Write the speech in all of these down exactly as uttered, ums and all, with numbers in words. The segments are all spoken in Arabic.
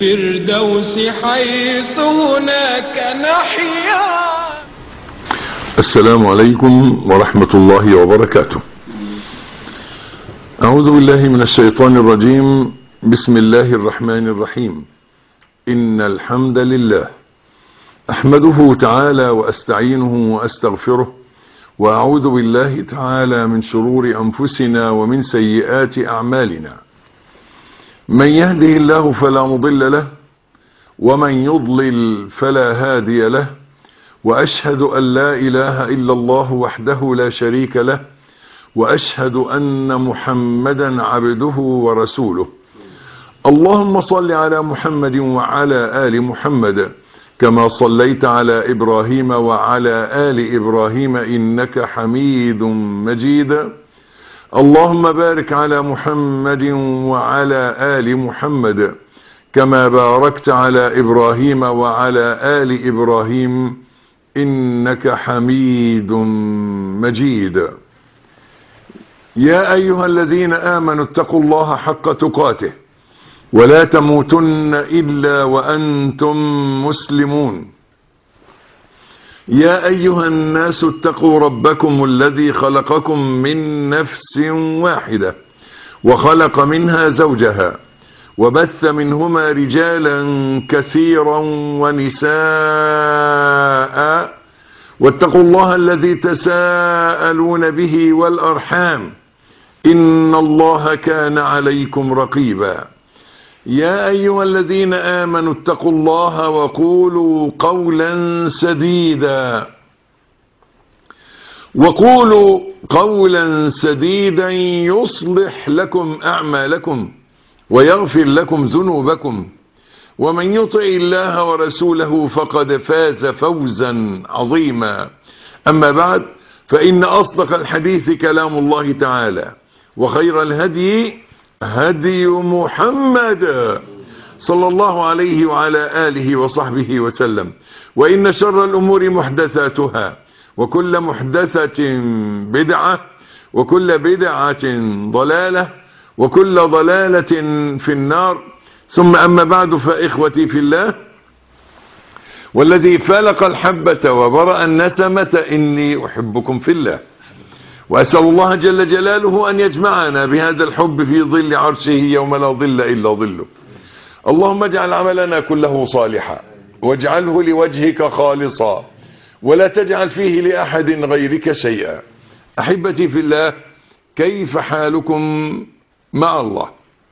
فردوس حيث هناك نحيا. السلام عليكم ورحمة الله وبركاته. أعوذ بالله من الشيطان الرجيم. بسم الله الرحمن الرحيم. إن الحمد لله أحمده تعالى وأستعينه وأستغفره، وأعوذ بالله تعالى من شرور أنفسنا ومن سيئات أعمالنا. من يهده الله فلا مضل له، ومن يضلل فلا هادي له، وأشهد أن لا إله إلا الله وحده لا شريك له، وأشهد أن محمدا عبده ورسوله. اللهم صل على محمد وعلى آل محمد كما صليت على إبراهيم وعلى آل إبراهيم إنك حميد مجيد. اللهم بارك على محمد وعلى آل محمد كما باركت على إبراهيم وعلى آل إبراهيم إنك حميد مجيد. يا أيها الذين آمنوا اتقوا الله حق تقاته ولا تموتن إلا وأنتم مسلمون. يا أيها الناس اتقوا ربكم الذي خلقكم من نفس واحدة وخلق منها زوجها وبث منهما رجالا كثيرا ونساء، واتقوا الله الذي تساءلون به والأرحام إن الله كان عليكم رقيبا. يا أيها الذين آمنوا اتقوا الله وقولوا قولا سديدا وقولوا قولا سديدا يصلح لكم أعمالكم ويغفر لكم ذنوبكم، ومن يطع الله ورسوله فقد فاز فوزا عظيما. أما بعد، فإن أصدق الحديث كلام الله تعالى، وخير الهدي هدي محمد صلى الله عليه وعلى آله وصحبه وسلم. وإن شر الأمور محدثاتها، وكل محدثة بدعة، وكل بدعة ضلالة، وكل ضلالة في النار. ثم أما بعد، فإخوتي في الله، والذي فلق الحبة وبرأ النسمة إني أحبكم في الله، وأسأل الله جل جلاله أن يجمعنا بهذا الحب في ظل عرشه يوم لا ظل إلا ظله. اللهم اجعل عملنا كله صالحا، واجعله لوجهك خالصا، ولا تجعل فيه لأحد غيرك شيئا. أحبتي في الله، كيف حالكم مع الله؟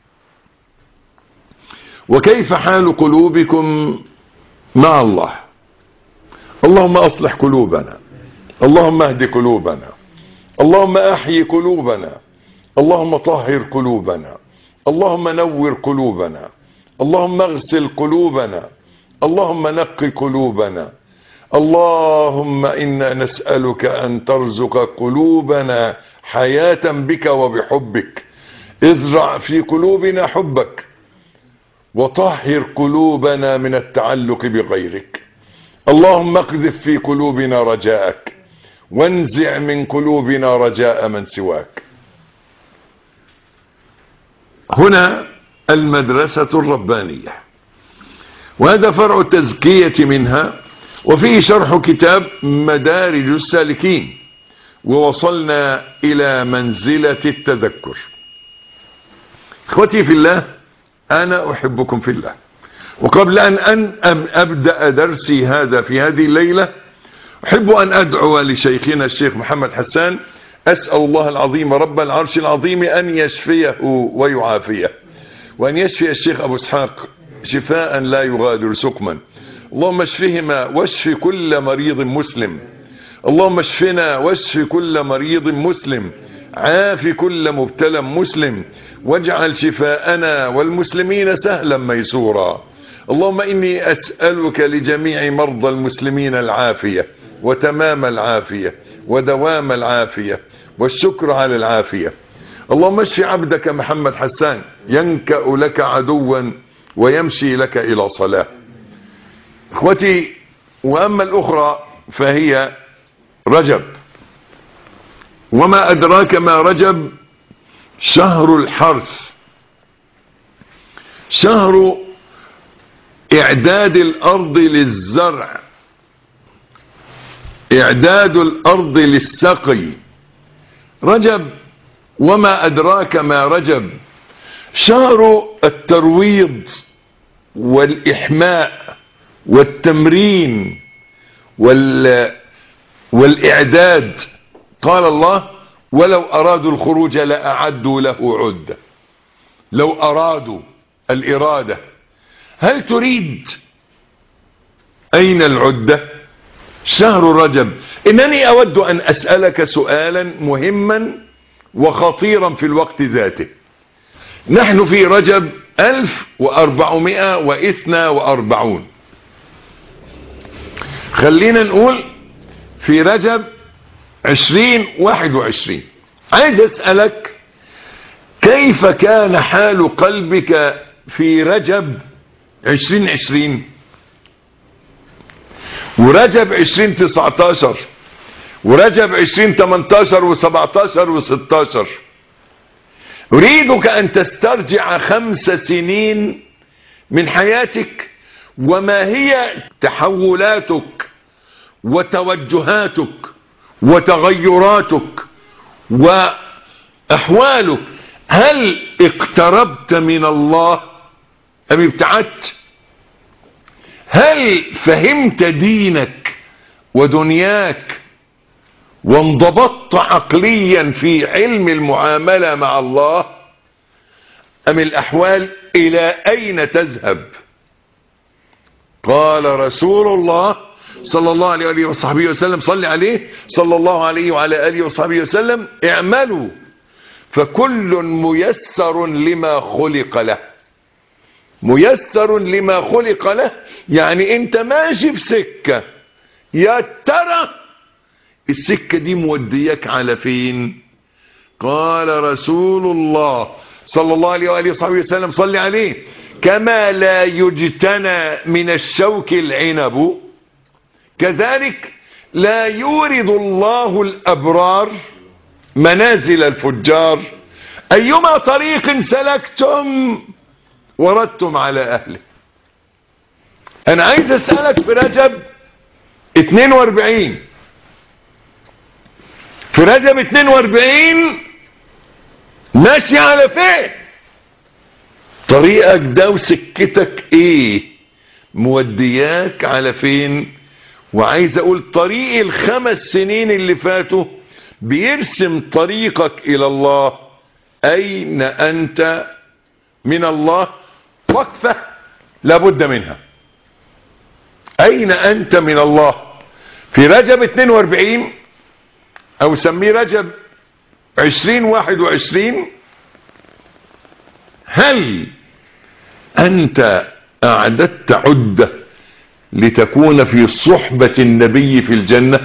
وكيف حال قلوبكم مع الله؟ اللهم أصلح قلوبنا، اللهم اهد قلوبنا، اللهم أحيي قلوبنا، اللهم طهر قلوبنا، اللهم نور قلوبنا، اللهم اغسل قلوبنا، اللهم نق قلوبنا. اللهم إنا نسألك أن ترزق قلوبنا حياة بك وبحبك. ازرع في قلوبنا حبك، وطهر قلوبنا من التعلق بغيرك. اللهم اقذف في قلوبنا رجاءك، وانزع من قلوبنا رجاء من سواك. هنا المدرسة الربانية، وهذا فرع التزكية منها، وفيه شرح كتاب مدارج السالكين، ووصلنا إلى منزلة التذكر. اخوتي في الله، أنا أحبكم في الله. وقبل أن, أن أبدأ درسي هذا في هذه الليلة، أحب أن أدعو لشيخنا الشيخ محمد حسان. أسأل الله العظيم رب العرش العظيم أن يشفيه ويعافيه، وأن يشفي الشيخ أبو اسحاق شفاء لا يغادر سقما. اللهم اشفهما واشف كل مريض مسلم. اللهم اشفنا واشف كل مريض مسلم. عاف كل مبتلى مسلم، واجعل شفاءنا والمسلمين سهلا ميسورا. اللهم إني أسألك لجميع مرضى المسلمين العافية، وتمام العافية، ودوام العافية، والشكر على العافية. اللهم اشف عبدك محمد حسان، ينكأ لك عدوا ويمشي لك إلى صلاة. اخوتي، وأما الأخرى فهي رجب. وما أدراك ما رجب؟ شهر الحرث، شهر إعداد الأرض للزرع، إعداد الأرض للسقي. رجب وما أدراك ما رجب، شهر الترويض والإحماء والتمرين وال... والإعداد. قال الله: ولو أرادوا الخروج لأعدوا له عدة. لو أرادوا الإرادة. هل تريد؟ أين العدة؟ شهر رجب. إنني أود أن أسألك سؤالا مهما وخطيرا في الوقت ذاته. نحن في رجب ألف وأربعمائة واثنين وأربعين، خلينا نقول في رجب عشرين واحد وعشرين. عايز أسألك كيف كان حال قلبك في رجب عشرين عشرين ورجب عشرين تسعتاشر ورجب عشرين تمنتاشر وسبعتاشر وستاشر. أريدك أن تسترجع خمس سنين من حياتك، وما هي تحولاتك وتوجهاتك وتغيراتك وأحوالك. هل اقتربت من الله أم ابتعدت؟ هل فهمت دينك ودنياك وانضبطت عقليا في علم المعاملة مع الله، أم الأحوال إلى أين تذهب؟ قال رسول الله صلى الله عليه وصحبه وسلم، صلى عليه صلى الله عليه وعلى آله وصحبه وسلم: اعملوا فكل ميسر لما خلق له. ميسر لما خلق له يعني انت ماشي في سكة، يا ترى السكة دي موديك على فين؟ قال رسول الله صلى الله عليه وآله وصحبه وسلم، صلى عليه: كما لا يجتنى من الشوك العنب، كذلك لا يورد الله الأبرار منازل الفجار. أيما طريق سلكتم وردتم على أهله. أنا عايز أسألك في رجب اتنين واربعين، في رجب اتنين واربعين ماشي على فين؟ طريقك ده وسكتك ايه؟ مودياك على فين؟ وعايز اقول طريق الخمس سنين اللي فاتوا بيرسم طريقك الى الله. اين انت من الله؟ وقفة لابد منها. اين انت من الله في رجب اتنين واربعين، او سميه رجب عشرين واحد وعشرين؟ هل انت اعددت عدة لتكون في صحبة النبي في الجنة؟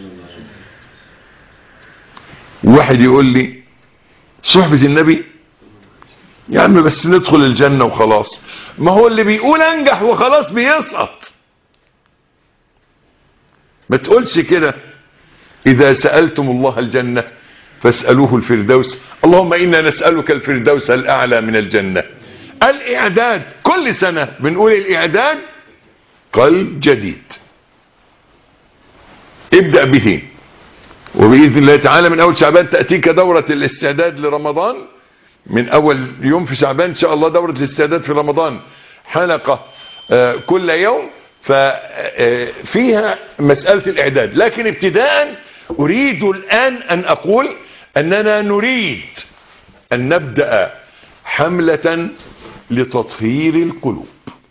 واحد يقول لي صحبة النبي يا عم بس ندخل الجنة وخلاص. ما هو اللي بيقول انجح وخلاص بيسقط. ما تقولش كده. اذا سألتم الله الجنة فاسألوه الفردوس. اللهم إنا نسألك الفردوس الأعلى من الجنة. الإعداد كل سنة بنقول الإعداد قلب جديد ابدأ به، وبإذن الله تعالى من أول شعبان تأتيك دورة الاستعداد لرمضان. من أول يوم في شعبان إن شاء الله دورة الاستعداد في رمضان، حلقة كل يوم فيها مسألة الإعداد. لكن ابتداء أريد الآن أن أقول أننا نريد أن نبدأ حملة لتطهير القلوب.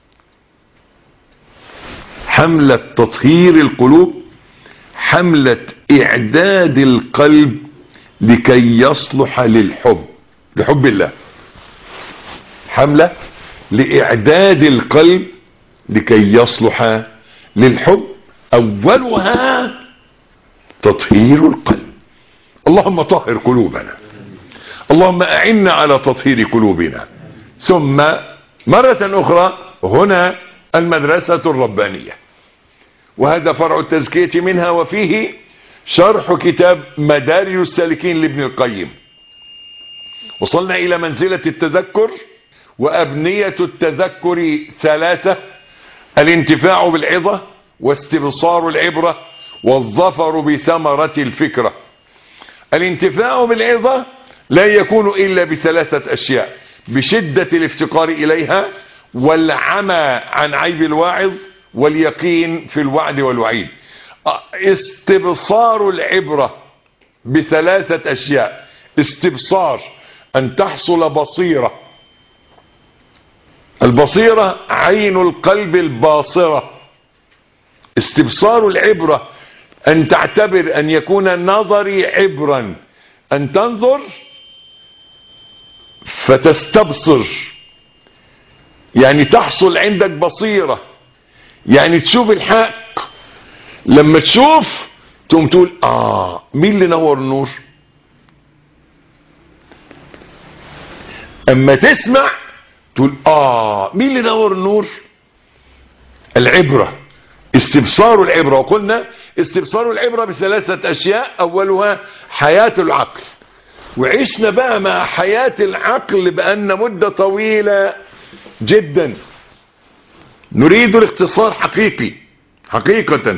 حملة تطهير القلوب، حملة إعداد القلب لكي يصلح للحب، لحب الله. حملة لإعداد القلب لكي يصلح للحب. أولها تطهير القلب. اللهم طهر قلوبنا، اللهم أعنا على تطهير قلوبنا. ثم مرة أخرى هنا المدرسة الربانية، وهذا فرع التزكية منها، وفيه شرح كتاب مدارج السالكين لابن القيم. وصلنا إلى منزلة التذكر، وأبنية التذكر ثلاثة: الانتفاع بالعظة واستبصار العبرة والظفر بثمرة الفكرة. الانتفاع بالعظة لا يكون إلا بثلاثة أشياء: بشدة الافتقار إليها، والعمى عن عيب الواعظ، واليقين في الوعد والوعيد. استبصار العبرة بثلاثة أشياء: استبصار أن تحصل بصيرة، البصيرة عين القلب الباصرة. استبصار العبرة أن تعتبر أن يكون نظري عبرا، أن تنظر فتستبصر، يعني تحصل عندك بصيرة، يعني تشوف الحق. لما تشوف تقوم تقول آه مين اللي نور النور. أما تسمع تقول آه مين اللي نور النور. العبرة استبصار العبرة. وقلنا استبصار العبرة بثلاثة أشياء: أولها حياة العقل. وعشنا بقى مع حياة العقل بأن مدة طويلة جدا. نريد الاختصار حقيقي حقيقة.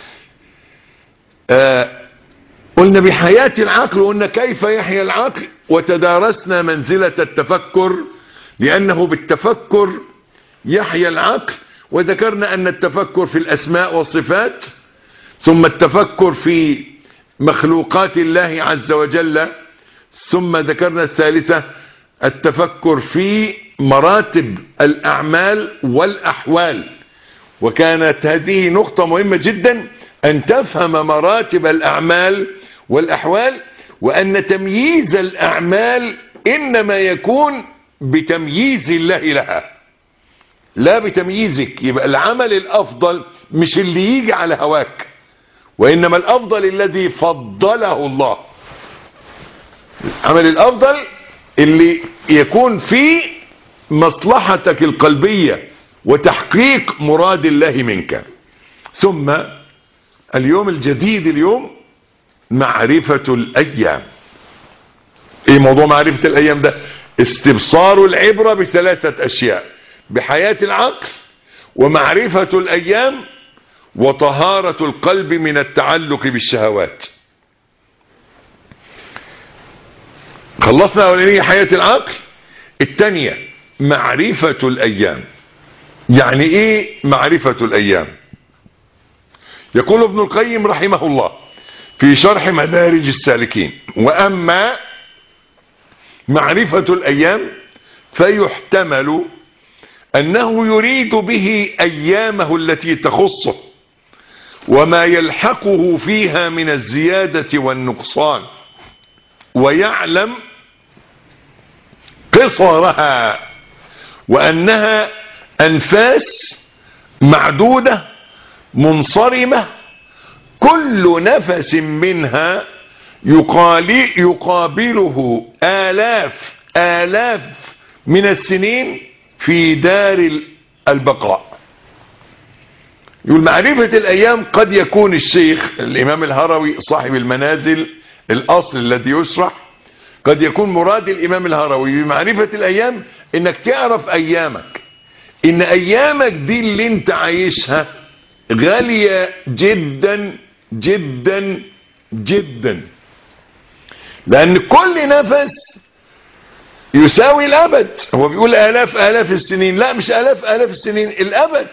آه قلنا بحياة العقل، قلنا كيف يحيا العقل، وتدارسنا منزلة التفكر، لأنه بالتفكر يحيا العقل. وذكرنا أن التفكر في الأسماء والصفات، ثم التفكر في مخلوقات الله عز وجل، ثم ذكرنا الثالثة التفكر في مراتب الأعمال والأحوال. وكانت هذه نقطة مهمة جدا، أن تفهم مراتب الأعمال والأحوال، وأن تمييز الأعمال إنما يكون بتمييز الله لها، لا بتمييزك. يبقى العمل الأفضل مش اللي يجي على هواك، وإنما الأفضل الذي فضله الله. العمل الأفضل اللي يكون فيه مصلحتك القلبية وتحقيق مراد الله منك. ثم اليوم الجديد، اليوم معرفة الأيام. ايه موضوع معرفة الأيام ده؟ استبصار العبرة بثلاثة أشياء: بحياة العقل، ومعرفة الأيام، وطهارة القلب من التعلق بالشهوات. خلصنا أولانية حياة العقل. الثانية معرفة الأيام. يعني ايه معرفة الأيام؟ يقول ابن القيم رحمه الله في شرح مدارج السالكين: وأما معرفة الأيام فيحتمل أنه يريد به أيامه التي تخصه، وما يلحقه فيها من الزيادة والنقصان، ويعلم قصرها، وأنها أنفاس معدودة منصرمة، كل نفس منها يقابله آلاف آلاف من السنين في دار البقاء. يقول معرفة الأيام قد يكون الشيخ الإمام الهروي صاحب المنازل الأصل الذي يشرح، قد يكون مراد الإمام الهروي بمعرفة الأيام إنك تعرف أيامك، إن أيامك دي اللي انت عايشها غالية جدا جدا جدا، لأن كل نفس يساوي الأبد. هو بيقول آلاف آلاف السنين، لا مش آلاف آلاف السنين، الأبد.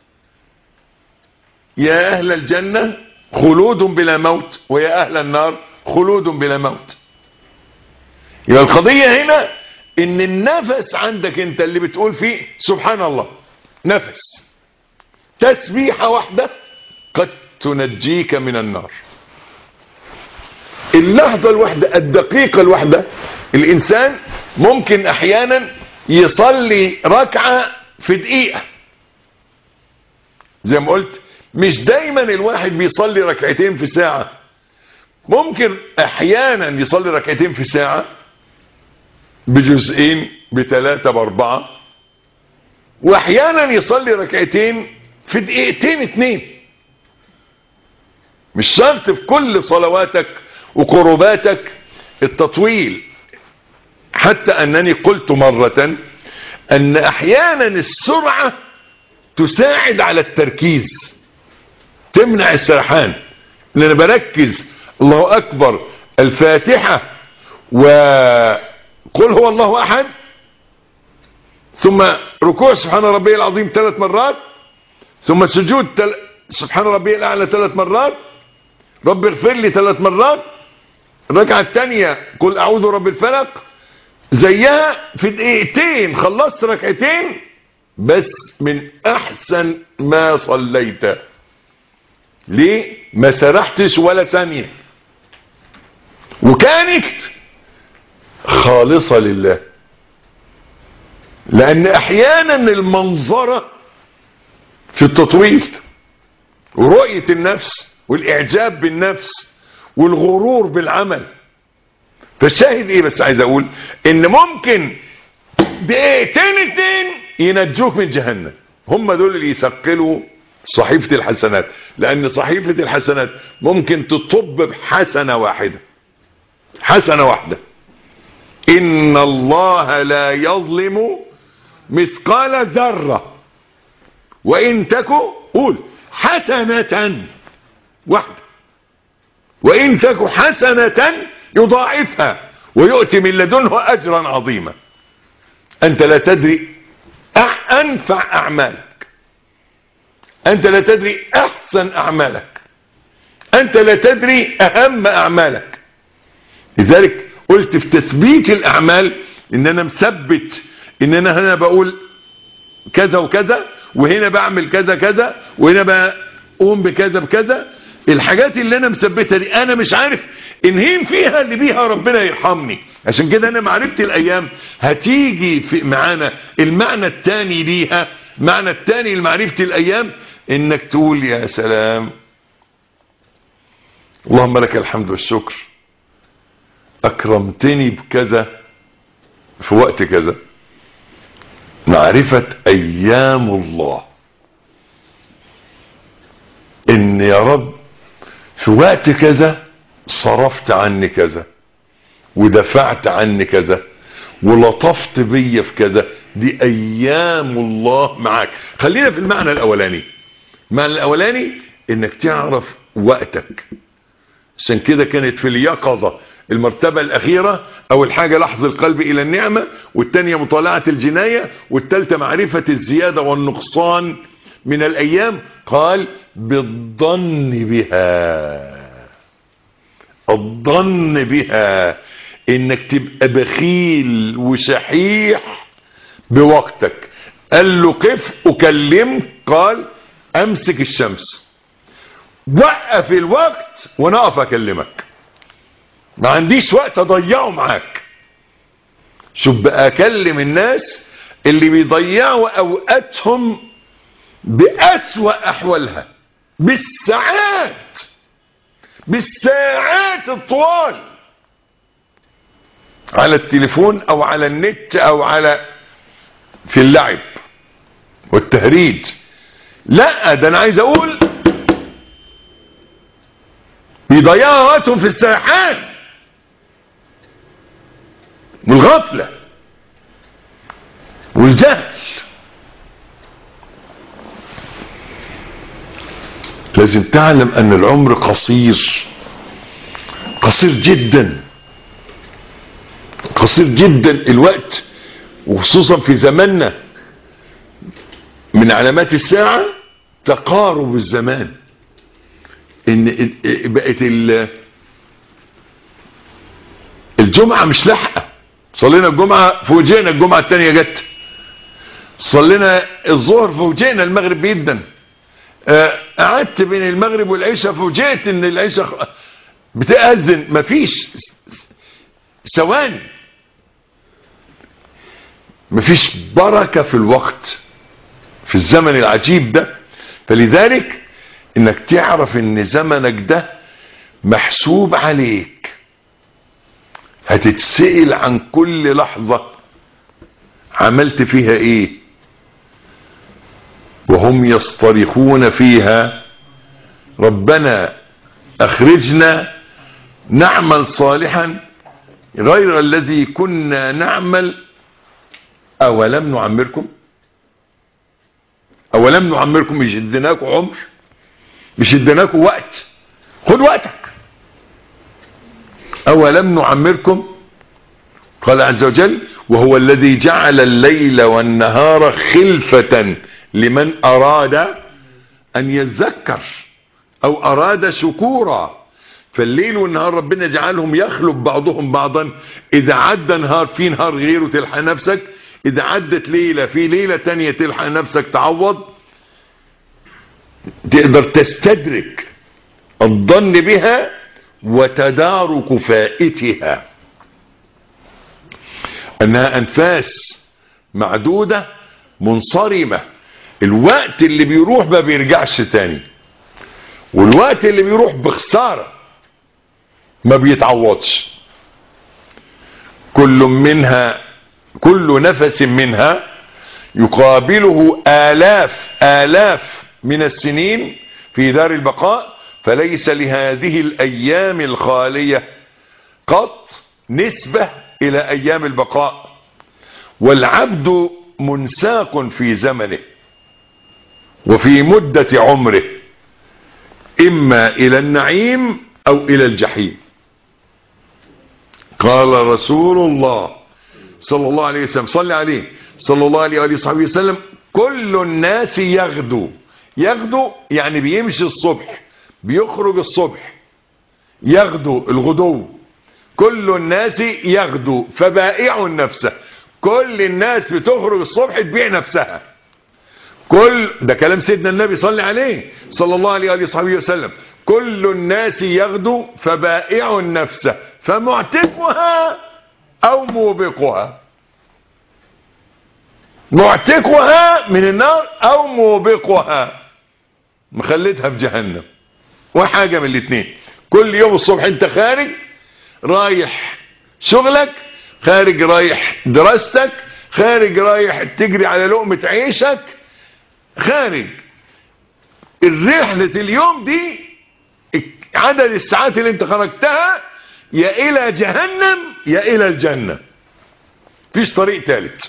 يا أهل الجنة خلود بلا موت، ويا أهل النار خلود بلا موت. يبقى القضية هنا إن النفس عندك أنت اللي بتقول فيه سبحان الله، نفس تسبيحة واحدة قد تنجيك من النار. اللحظة الواحدة، الدقيقة الواحدة، الإنسان ممكن أحيانا يصلي ركعة في دقيقة. زي ما قلت مش دايما الواحد بيصلي ركعتين في ساعة، ممكن أحيانا يصلي ركعتين في ساعة بجزئين بثلاثة بأربعة، وأحيانا يصلي ركعتين في دقيقتين اتنين. مش شرط في كل صلواتك وقرباتك التطويل، حتى أنني قلت مرة أن أحيانا السرعة تساعد على التركيز، تمنع السرحان. ان انا بركز الله اكبر، الفاتحة، وقل هو الله احد، ثم ركوع سبحان ربي العظيم ثلاث مرات، ثم سجود تل... سبحان ربي الاعلى ثلاث مرات، رب اغفر لي ثلاث مرات، الركعة الثانية قل اعوذ رب الفلق، زيها في دقيقتين خلصت ركعتين بس من احسن ما صليت. ليه؟ ما سرحتش ولا ثانية، وكانت خالصة لله. لان احيانا المنظرة في التطويل ورؤية النفس والاعجاب بالنفس والغرور بالعمل. فالشاهد ايه بس عايز اقول ان ممكن دقيقتين اتنين ينجوك من جهنم، هم دول اللي يثقلوا صحيفة الحسنات. لان صحيفة الحسنات ممكن تطب بحسنة واحدة، حسنة واحدة. ان الله لا يظلم مثقال ذرة وان تكو قول حسنة واحدة، وان تكو حسنة يضاعفها ويؤتي من لدنه اجرا عظيما. انت لا تدري انفع اعمالك، انت لا تدري احسن اعمالك، انت لا تدري اهم اعمالك. لذلك قلت في تثبيت الاعمال ان انا مثبت ان انا هنا بقول كذا وكذا، وهنا بعمل كذا كذا، وهنا بقوم بكذا بكذا. الحاجات اللي انا مثبتها دي انا مش عارف انهين فيها اللي بيها ربنا يرحمني. عشان كده انا معرفة الايام هتيجي في معانا المعنى التاني ليها. معنى التاني لمعرفة الايام انك تقول يا سلام اللهم لك الحمد والشكر، اكرمتني بكذا في وقت كذا. معرفة ايام الله، ان يا رب في وقت كذا صرفت عني كذا، ودفعت عني كذا، ولطفت بيا في كذا. دي ايام الله معاك. خلينا في المعنى الاولاني. المعنى الاولاني انك تعرف وقتك. عشان كده كانت في اليقظة المرتبة الاخيرة، اول حاجة لحظ القلب الى النعمة، والتانية مطالعة الجناية، والتالتة معرفة الزيادة والنقصان من الايام. قال بالظن بها، الظن بها، انك تبقى بخيل وشحيح بوقتك. قال له قف اكلمك، قال امسك الشمس، وقف الوقت وانا اقف اكلمك، ما عنديش وقت اضيعه معاك. شوف بقى اكلم الناس اللي بيضيعوا اوقاتهم بأسوأ احوالها، بالساعات بالساعات الطوال على التليفون او على النت او على في اللعب والتهريج. لا، ده انا عايز اقول بيضيعوا وقتهم في الساحات والغفلة والجهل. لازم تعلم ان العمر قصير، قصير جدا، قصير جدا الوقت. وخصوصا في زماننا من علامات الساعة تقارب الزمان. ان بقت الجمعة مش لحقة. صلينا الجمعة فوجئنا الجمعة التانية جت، صلينا الظهر فوجئنا المغرب بيدن، قعدت بين المغرب والعشاء فوجئت ان العشاء بتأذن. مفيش ثواني، مفيش بركة في الوقت في الزمن العجيب ده. فلذلك انك تعرف ان زمنك ده محسوب عليك، هتتسئل عن كل لحظة عملت فيها ايه. وهم يصطرخون فيها ربنا اخرجنا نعمل صالحا غير الذي كنا نعمل اولم نعمركم. اولم نعمركم، مش اديناكم عمر، مش اديناكم وقت، خد وقتك. اولم نعمركم، قال عز وجل وهو الذي جعل الليل والنهار خلفة لمن اراد ان يذكر او اراد شكورا. فالليل والنهار ربنا جعلهم يخلف بعضهم بعضا، اذا عدى نهار في نهار غيره تلحق نفسك، اذا عدت ليلة في ليلة تانية تلحق نفسك تعوض. تقدر تستدرك الظن بها وتدارك فائتها، انها انفاس معدودة منصرمة. الوقت اللي بيروح ما بيرجعش تاني، والوقت اللي بيروح بخسارة ما بيتعوضش. كل منها كل نفس منها يقابله آلاف آلاف من السنين في دار البقاء، فليس لهذه الأيام الخالية قط نسبة إلى أيام البقاء. والعبد منساق في زمنه وفي مدة عمره، إما إلى النعيم أو إلى الجحيم. قال رسول الله صلى الله عليه وسلم، صلى عليه صلى الله عليه وآله وصحبه وسلم: كل الناس يغدو. يغدو يعني بيمشي الصبح، بيخرج الصبح، يغدو الغدو. كل الناس يغدو فبائع نفسه. كل الناس بتخرج الصبح تبيع نفسها. كل ده كلام سيدنا النبي صلى عليه صلى الله عليه وآله وصحبه وسلم. كل الناس يغدو فبائع نفسه فمعتقها او موبقها. معتقها من النار او موبقها، مخلتها في جهنم. وحاجة من الاثنين، كل يوم الصبح انت خارج رايح شغلك، خارج رايح دراستك، خارج رايح تجري على لقمة عيشك، خارج الرحلة اليوم دي عدد الساعات اللي انت خرجتها يا الى جهنم يا الى الجنة، فيش طريق ثالث.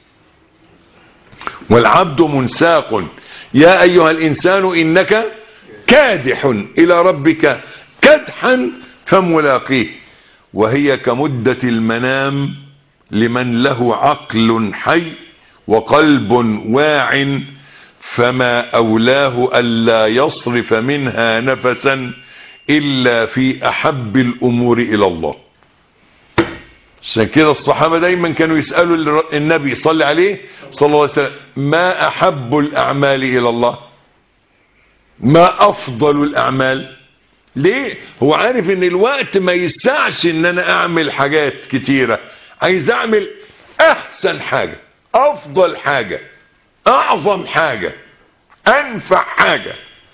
والعبد منساق يا ايها الانسان انك كادح الى ربك كدحا فملاقيه، وهي كمدة المنام لمن له عقل حي وقلب واع، فما أولاه ألا يصرف منها نفسا إلا في أحب الأمور إلى الله. عشان كده الصحابة دايما كانوا يسألوا النبي صلى عليه صلى الله عليه وسلم: ما أحب الأعمال إلى الله؟ ما أفضل الأعمال؟ ليه؟ هو عارف ان الوقت ما يسعش ان انا اعمل حاجات كتيرة، عايز اعمل احسن حاجة، افضل حاجة، اعظم حاجة، انفع حاجة.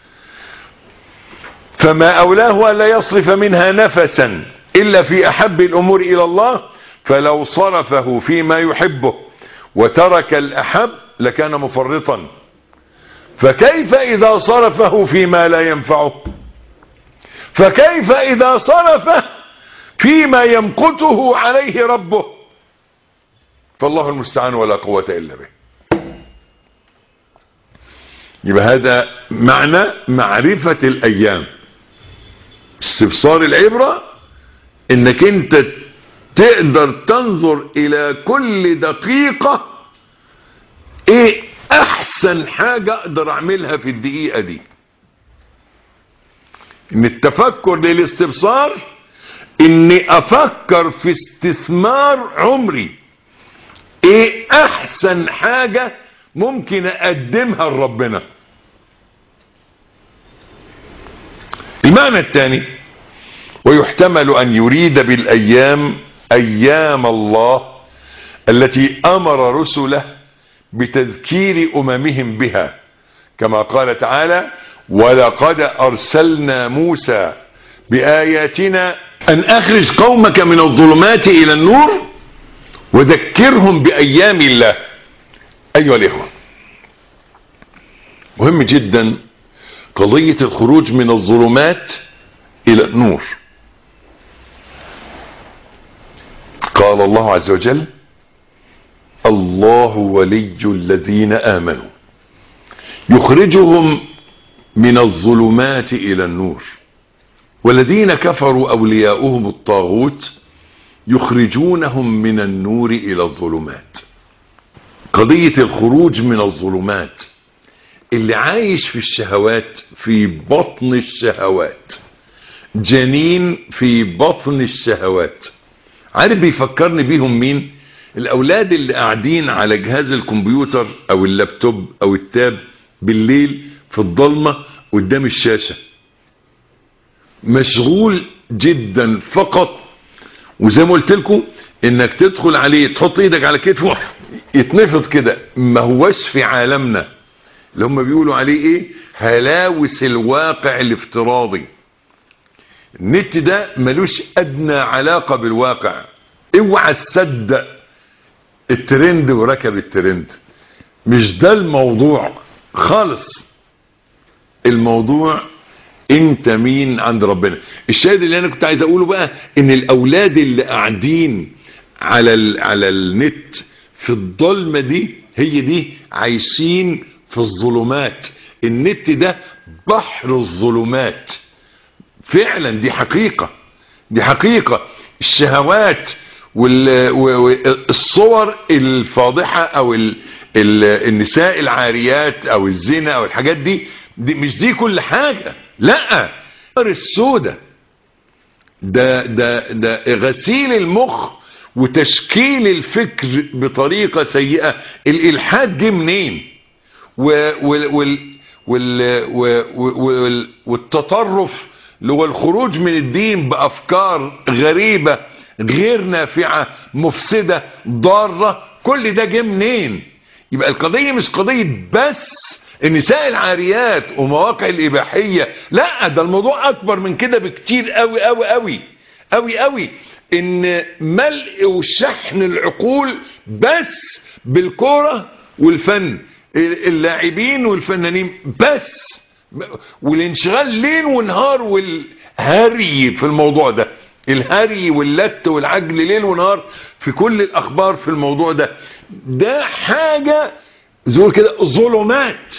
فما اولاه الا يصرف منها نفسا الا في احب الامور الى الله، فلو صرفه فيما يحبه وترك الاحب لكان مفرطا، فكيف اذا صرفه فيما لا ينفعه؟ فكيف اذا صرفه فيما يمقته عليه ربه؟ فالله المستعان ولا قوة الا به. يبقى هذا معنى معرفة الايام. استبصار العبرة انك انت تقدر تنظر الى كل دقيقة ايه احسن حاجة اقدر اعملها في الدقيقة دي. ان التفكر للاستبصار اني افكر في استثمار عمري، ايه احسن حاجة ممكن اقدمها لربنا. المعنى الثاني: ويحتمل ان يريد بالايام ايام الله التي امر رسله بتذكير اممهم بها، كما قال تعالى: ولقد ارسلنا موسى باياتنا ان اخرج قومك من الظلمات الى النور وذكرهم بايام الله. ايها الاخوه، مهم جدا قضية الخروج من الظلمات الى النور. قال الله عز وجل: الله ولي الذين امنوا يخرجهم من الظلمات إلى النور، والذين كفروا أولياؤهم الطاغوت يخرجونهم من النور إلى الظلمات. قضية الخروج من الظلمات، اللي عايش في الشهوات، في بطن الشهوات، جنين في بطن الشهوات. عارف بيفكرني بيهم مين؟ الأولاد اللي قاعدين على جهاز الكمبيوتر أو اللابتوب أو التاب بالليل في الضلمة قدام الشاشة، مشغول جدا فقط. وزي ما قلت لكم انك تدخل عليه تحط ايدك على كتفه يتنفض كده، ما هوش في عالمنا اللي هم بيقولوا عليه ايه، هلاوس الواقع الافتراضي. النت ده ملوش ادنى علاقة بالواقع. اوعى تصدق الترند وركب الترند، مش ده الموضوع خالص. الموضوع انت مين عند ربنا. الشاهد اللي انا كنت عايز اقوله بقى ان الاولاد اللي قاعدين على على النت في الضلمه دي، هي دي عايشين في الظلمات. النت ده بحر الظلمات فعلا، دي حقيقه، دي حقيقه. الشهوات والصور الفاضحه او ال ال النساء العاريات او الزنا او الحاجات دي, دي مش دي كل حاجه، لا. السودة ده ده ده غسيل المخ وتشكيل الفكر بطريقة سيئة. الإلحاد جه منين؟ وال وال وال والتطرف اللي هو الخروج من الدين بأفكار غريبة غير نافعة مفسدة ضارة، كل ده جه منين؟ يبقى القضية مش قضية بس النساء العاريات ومواقع الإباحية، لا، ده الموضوع أكبر من كده بكتير قوي قوي قوي قوي قوي. إن ملء وشحن العقول بس بالكورة والفن، اللاعبين والفنانين بس، والانشغال ليل ونهار والهري في الموضوع ده، الهري واللت والعجل ليل ونهار في كل الأخبار في الموضوع ده. ده حاجة زي كده ظلمات.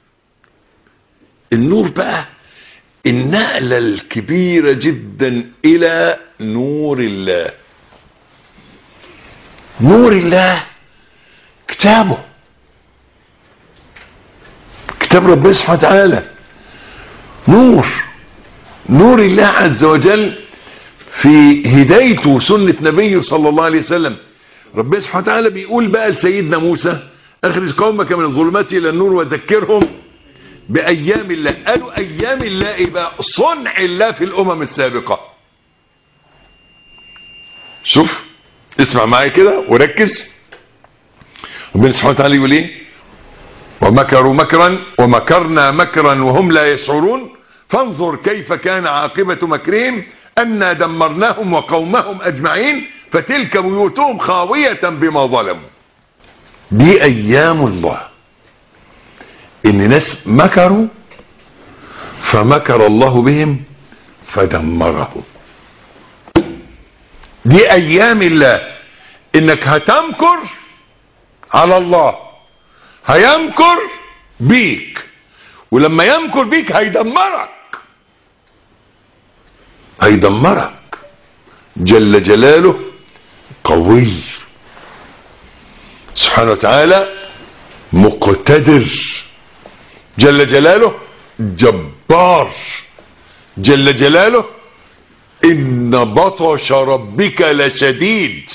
النور بقى النقلة الكبيرة جدا إلى نور الله. نور الله كتابه، كتاب ربنا سبحانه وتعالى، نور نور الله عز وجل في هدايته وسنة نبيه صلى الله عليه وسلم. ربنا سبحانه وتعالى بيقول بقى لسيدنا موسى: اخرج قومك من الظلمات الى النور وذكرهم بايام الله. قالوا ايام الله ايه بقى؟ صنع الله في الامم السابقه. شوف، اسمع معايا كده وركز. ربنا سبحانه وتعالى يقول ايه؟ ومكروا مكرا ومكرنا مكرا وهم لا يشعرون فانظر كيف كان عاقبه مكرهم انا دمرناهم وقومهم اجمعين فتلك بيوتهم خاويه بما ظلموا. دي ايام الله، ان ناس مكروا فمكر الله بهم فدمرهم. دي ايام الله، انك هتمكر على الله هيمكر بيك، ولما يمكر بيك هيدمرك هيدمرك. جل جلاله قوي سبحانه وتعالى، مقتدر جل جلاله، جبار جل جلاله. إن بطش ربك لشديد.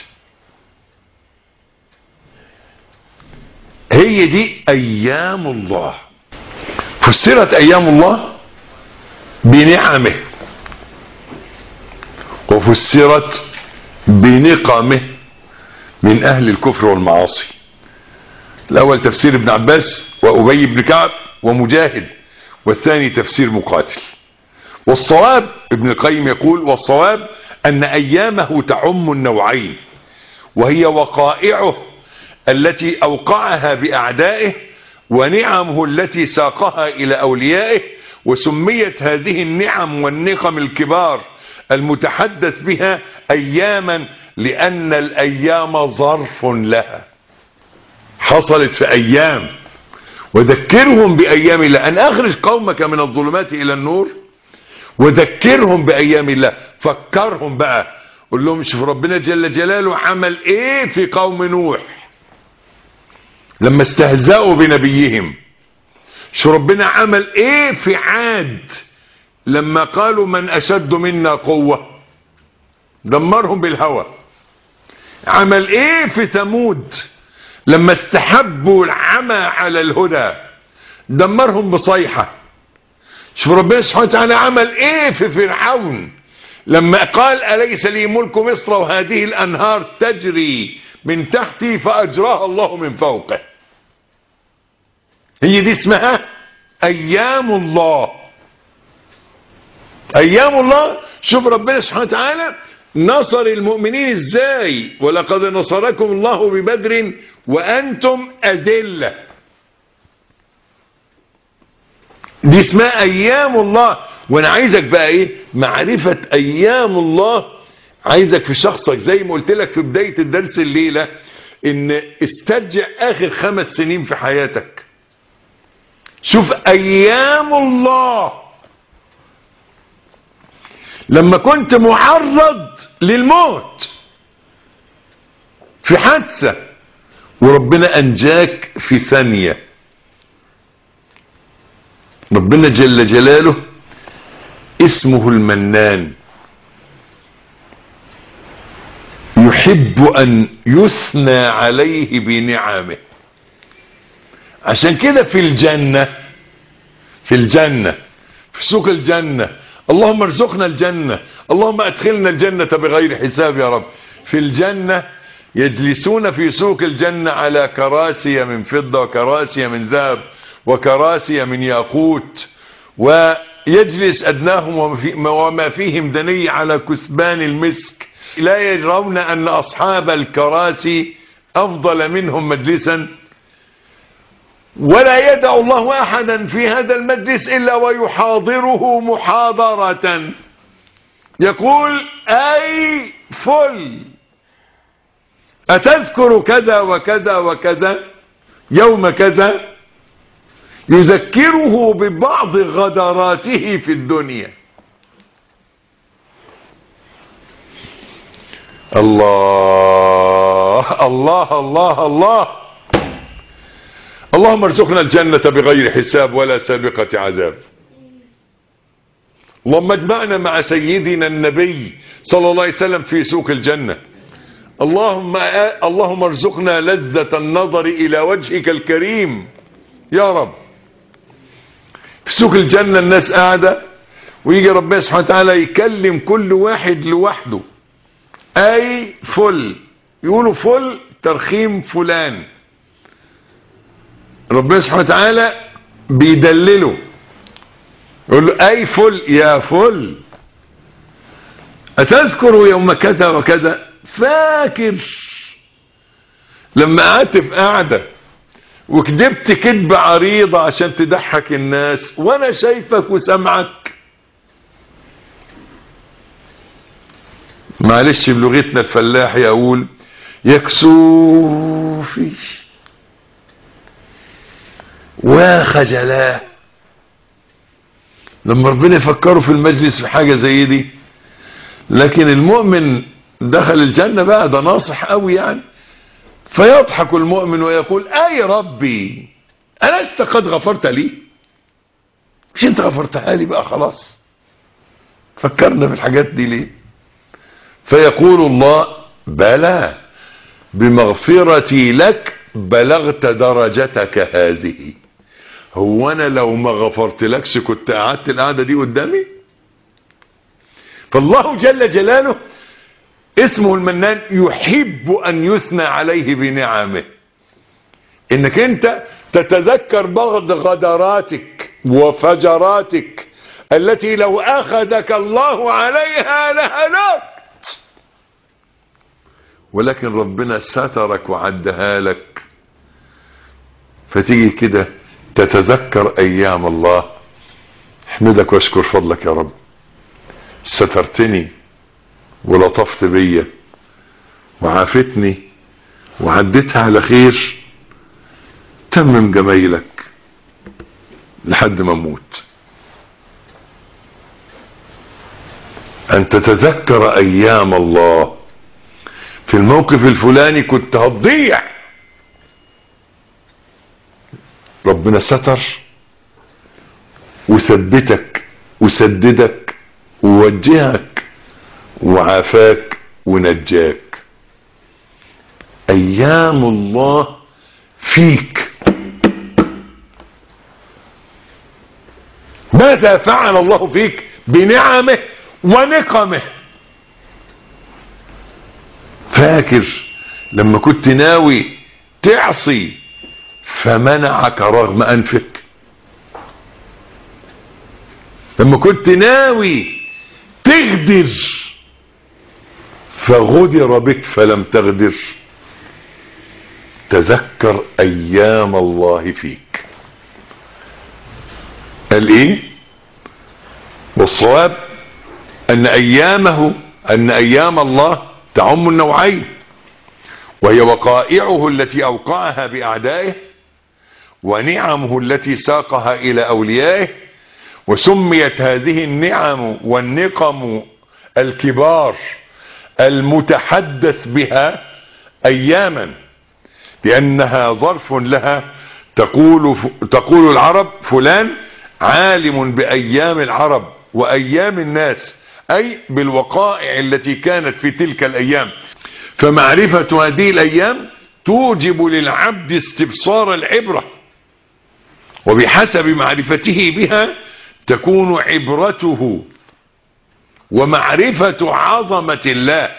هي دي أيام الله. فسرت أيام الله بنعمه وفسرت بنقمه من أهل الكفر والمعاصي. الأول تفسير ابن عباس وأبي بن كعب ومجاهد، والثاني تفسير مقاتل. والصواب ابن القيم يقول: والصواب أن أيامه تعم النوعين، وهي وقائعه التي أوقعها بأعدائه ونعمه التي ساقها إلى أوليائه. وسميت هذه النعم والنقم الكبار المتحدث بها أياما لأن الأيام ظرف لها، حصلت في أيام وذكرهم بأيام الله أن أخرج قومك من الظلمات إلى النور وذكرهم بأيام الله. فكرهم بقى، قول لهم شوف ربنا جل جلاله عمل ايه في قوم نوح لما استهزأوا بنبيهم. شوف ربنا عمل ايه في عاد لما قالوا من أشد منا قوة، دمرهم بالهوى. عمل ايه في ثمود لما استحبوا العمى على الهدى، دمرهم بصيحة. شوف ربنا سبحانه وتعالى عمل ايه في فرعون لما قال أليس لي ملك مصر وهذه الأنهار تجري من تحتي فأجراها الله من فوقه. هي دي اسمها أيام الله. أيام الله. شوف ربنا سبحانه وتعالى نصر المؤمنين ازاي، ولقد نصركم الله ببدر وأنتم أذلة. دي اسمها أيام الله. وانا عايزك بقى ايه معرفة أيام الله. عايزك في شخصك زي ما قلت لك في بداية الدرس الليلة ان استرجع اخر خمس سنين في حياتك. شوف أيام الله لما كنت معرض للموت في حادثة وربنا أنجاك في ثانية. ربنا جل جلاله اسمه المنان، يحب أن يثنى عليه بنعمه. عشان كده في الجنة في الجنة في سوق الجنة، اللهم ارزقنا الجنة، اللهم ادخلنا الجنة بغير حساب يا رب. في الجنة يجلسون في سوق الجنة على كراسي من فضة وكراسي من ذهب وكراسي من ياقوت، ويجلس أدناهم وما فيهم دني على كثبان المسك، لا يرون أن أصحاب الكراسي أفضل منهم مجلسا، ولا يدع الله أحدا في هذا المجلس إلا ويحاضره محاضرة. يقول أي فل أتذكر كذا وكذا وكذا يوم كذا، يذكره ببعض غدراته في الدنيا. الله الله الله الله. اللهم ارزقنا الجنة بغير حساب ولا سابقة عذاب. اللهم اجمعنا مع سيدنا النبي صلى الله عليه وسلم في سوق الجنة. اللهم اللهم ارزقنا لذة النظر إلى وجهك الكريم يا رب. في سوق الجنة الناس قاعدة ويجي ربنا سبحانه وتعالى يكلم كل واحد لوحده. أي فل، يقولوا فل ترخيم فلان. ربنا سبحانه وتعالى بيدلله يقول له أي فل يا فل أتذكر يوم كذا وكذا؟ فاكر لما قعدت في قعدة وكدبت كدبة عريضة عشان تضحك الناس وانا شايفك وسمعك؟ معلش بلغتنا الفلاح يقول يكسوفي وخجلاه لما ربنا يفكروا في المجلس في حاجة زي دي. لكن المؤمن دخل الجنة بقى ده ناصح قوي يعني، فيضحك المؤمن ويقول اي ربي ألست قد غفرت لي؟ مش انت غفرتها لي بقى خلاص؟ فكرنا في الحاجات دي ليه؟ فيقول الله بلى بمغفرتي لك بلغت درجتك هذه. هو انا لو ما غفرت لكش كنت قعدت القعدة دي قدامي؟ فالله جل جلاله اسمه المنان يحب ان يثنى عليه بنعمه. انك انت تتذكر بعض غدراتك وفجراتك التي لو اخذك الله عليها لهلكت، ولكن ربنا سترك وعدها لك. فتيجي كده تتذكر ايام الله. احمدك واشكر فضلك يا رب، سترتني ولطفت بيا وعافتني وعديتها على خير. تمم جميلك لحد ما اموت. ان تتذكر ايام الله. في الموقف الفلاني كنت هتضيع، ربنا ستر وثبتك وسددك ووجهك وعافاك ونجاك. ايام الله فيك. ماذا فعل الله فيك بنعمه ونقمه؟ فاكر لما كنت ناوي تعصي فمنعك رغم انفك؟ لما كنت ناوي تغدر فغدر بك فلم تغدر؟ تذكر ايام الله فيك. قال ايه؟ والصواب ان ايامه ان ايام الله تعم النوعين، وهي وقائعه التي اوقعها باعدائه، ونعمه التي ساقها الى اوليائه. وسميت هذه النعم والنقم الكبار المتحدث بها اياما، لانها ظرف لها. تقول تقول العرب فلان عالم بايام العرب وايام الناس، اي بالوقائع التي كانت في تلك الايام. فمعرفة هذه الايام توجب للعبد استبصار العبرة، وبحسب معرفته بها تكون عبرته ومعرفة عظمة الله،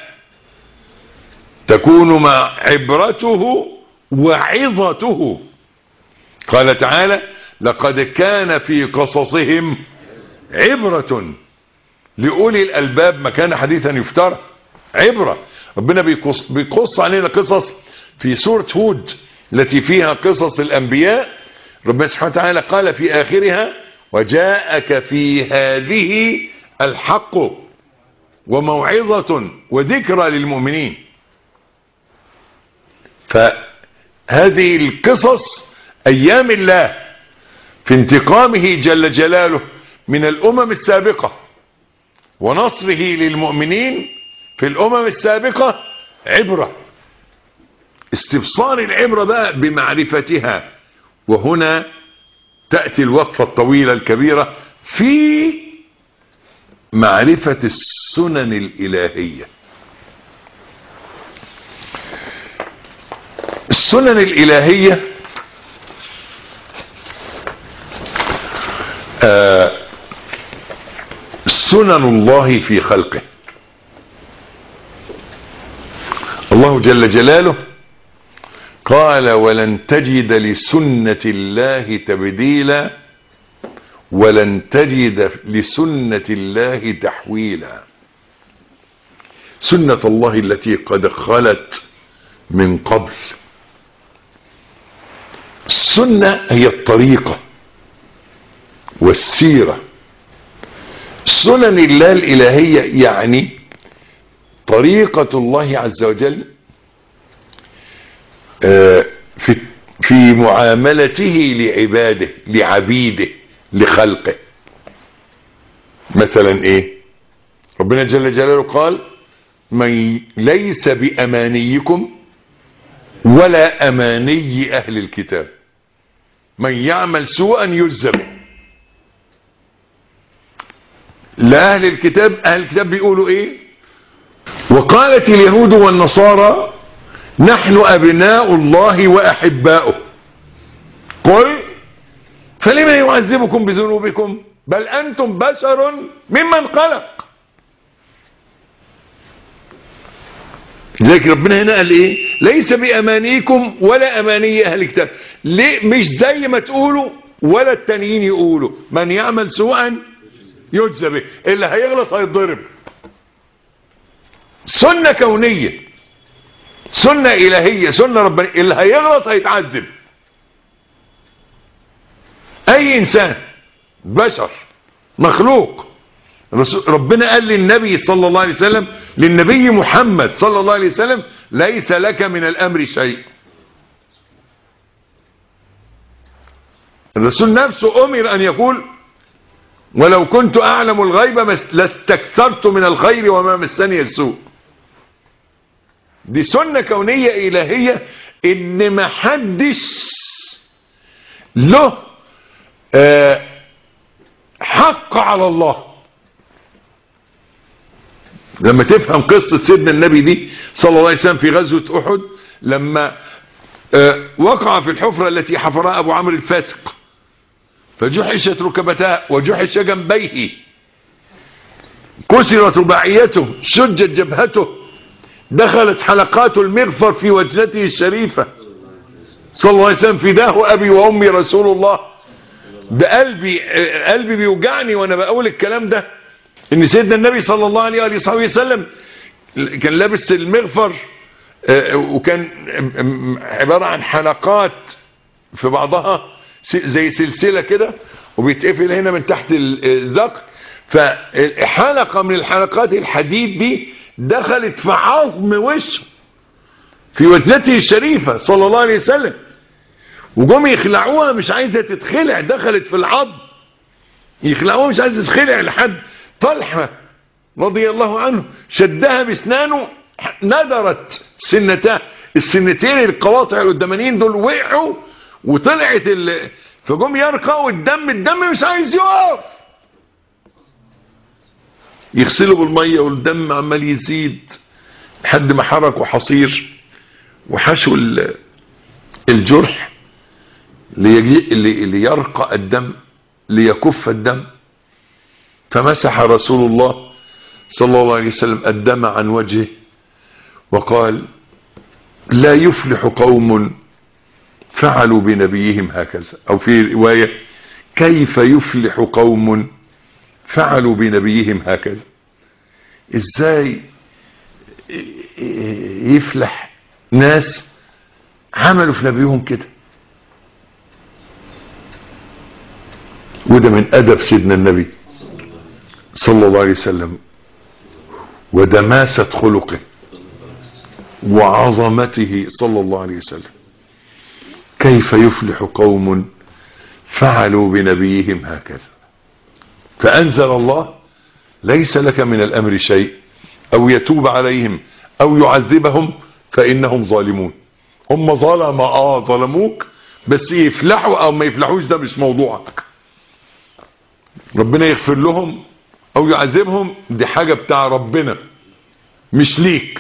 تكون مع عبرته وعظته. قال تعالى: لقد كان في قصصهم عبرة لأولي الألباب ما كان حديثا يفترى. عبرة. ربنا بيقص, بيقص علينا قصص في سورة هود التي فيها قصص الأنبياء. ربنا سبحانه وتعالى قال في آخرها: وجاءك في هذه الحق وموعظة وذكرى للمؤمنين. فهذه القصص أيام الله في انتقامه جل جلاله من الأمم السابقة ونصره للمؤمنين في الأمم السابقة عبرة. استبصار العبرة بقى بمعرفتها. وهنا تأتي الوقفة الطويلة الكبيرة في معرفة السنن الإلهية. السنن الإلهية آه سنن الله في خلقه. الله جل جلاله قال: ولن تجد لسنة الله تبديلا ولن تجد لسنة الله تحويلا. سنة الله التي قد خلت من قبل. السنة هي الطريقة والسيرة. سنن الله الإلهية يعني طريقة الله عز وجل في في معاملته لعباده لعبيده لخلقه. مثلا ايه؟ ربنا جل جلاله قال: من ليس بأمانيكم ولا أماني أهل الكتاب من يعمل سوءا يجزى به. لا أهل الكتاب، أهل الكتاب بيقولوا ايه؟ وقالت اليهود والنصارى نحن أبناء الله وأحباؤه. قل فلم يعذبكم بذنوبكم بل أنتم بشر ممن خلق. لذلك ربنا هنا قال ايه؟ ليس بأمانيكم ولا أماني أهل الكتاب. ليه؟ مش زي ما تقولوا ولا التانيين يقولوا من يعمل سوءا يجزى به. اللي هيغلط هيتضرب. سنة كونية، سنة إلهية، سنة ربنا. اللي هيغلط هيتعذب. أي إنسان بشر مخلوق. ربنا قال للنبي صلى الله عليه وسلم، للنبي محمد صلى الله عليه وسلم: ليس لك من الأمر شيء. الرسول نفسه أمر أن يقول ولو كنت أعلم الغيب لاستكثرت من الخير وما مسني السوء. دي سنة كونية إلهية إن ما حدش له آه حق على الله. لما تفهم قصة سيدنا النبي دي صلى الله عليه وسلم في غزوة أحد، لما آه وقع في الحفرة التي حفرها أبو عمرو الفاسق فجحشت ركبتاه وجحش جنبيه، كسرت رباعيته، شجت جبهته، دخلت حلقات المغفر في وجنته الشريفة صلى الله عليه وسلم، فداه أبي وأمي رسول الله. بقلبي قلبي بيوجعني وانا بقول الكلام ده، ان سيدنا النبي صلى الله عليه وآله وصحبه وسلم كان لابس المغفر وكان عبارة عن حلقات في بعضها زي سلسلة كده وبيتقفل هنا من تحت الذقن، فحلقة من الحلقات الحديد دي دخلت في عظم وشه في وجنته الشريفة صلى الله عليه وسلم، وجم يخلعوها مش عايزة تتخلع، دخلت في العظم، يخلعوها مش عايزة تتخلع. لحد طلحة رضي الله عنه شدها باسنانه ندرت سنتها، السنتين القواطع القدامانيين دول وقعوا وطلعت ال... فجم يرقى والدم الدم مش عايز يقف، يغسلوا بالمية والدم عمال يزيد لحد ما حركوا حصير وحشوا الجرح ليرقى الدم ليكف الدم. فمسح رسول الله صلى الله عليه وسلم الدم عن وجهه وقال لا يفلح قوم فعلوا بنبيهم هكذا، او في رواية كيف يفلح قوم فعلوا بنبيهم هكذا. ازاي يفلح ناس عملوا في نبيهم كده؟ وده من ادب سيدنا النبي صلى الله عليه وسلم ودماسة خلقه وعظمته صلى الله عليه وسلم. كيف يفلح قوم فعلوا بنبيهم هكذا. فأنزل الله ليس لك من الأمر شيء أو يتوب عليهم أو يعذبهم فإنهم ظالمون. هم ظلم آه ظلموك، بس يفلحوا أو ما يفلحوش ده مش موضوعك. ربنا يغفر لهم أو يعذبهم دي حاجة بتاع ربنا مش ليك.